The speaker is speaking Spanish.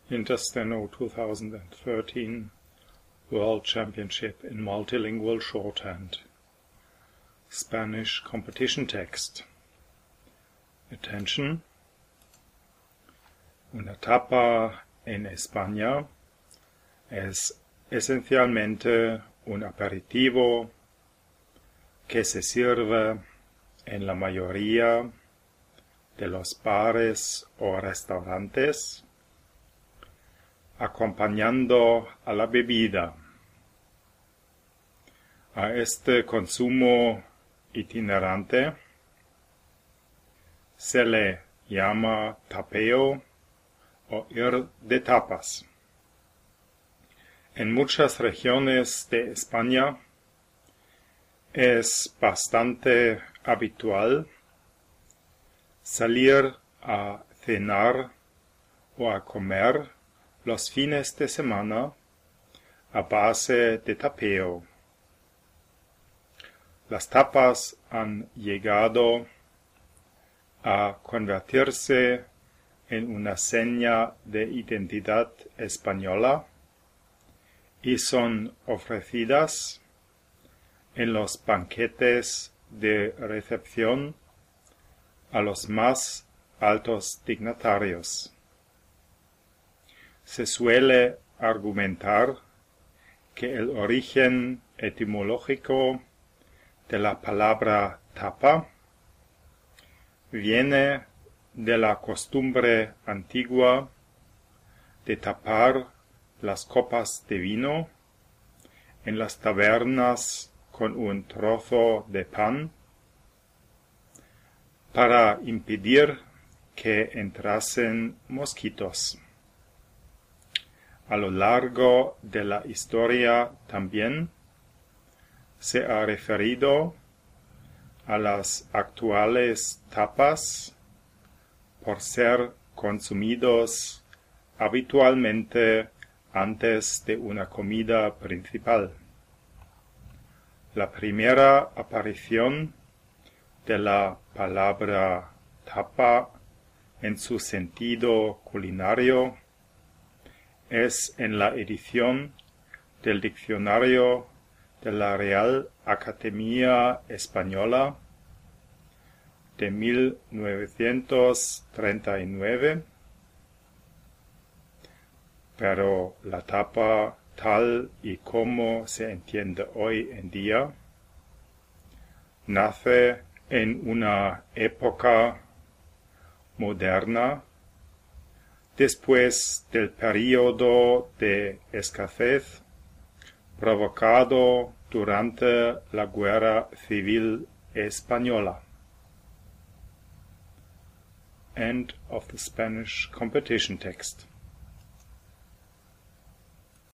Intersteno 2013 World Championship in Multilingual Shorthand. Spanish competition text. Attention. Una tapa en España es esencialmente un aperitivo que se sirve en la mayoría de los bares o restaurantes, acompañando a la bebida. A este consumo itinerante se le llama tapeo o ir de tapas. En muchas regiones de España es bastante habitual salir a cenar o a comer los fines de semana a base de tapeo. Las tapas han llegado a convertirse en una seña de identidad española y son ofrecidas en los banquetes de recepción a los más altos dignatarios. Se suele argumentar que el origen etimológico de la palabra tapa viene de la costumbre antigua de tapar las copas de vino en las tabernas con un trozo de pan para impedir que entrasen mosquitos. A lo largo de la historia también se ha referido a las actuales tapas por ser consumidos habitualmente antes de una comida principal. La primera aparición de la palabra tapa en su sentido culinario es en la edición del Diccionario de la Real Academia Española de 1939, pero la tapa tal y como se entiende hoy en día nace en una época moderna después del período de escasez provocado durante la Guerra Civil Española. End of the Spanish competition text.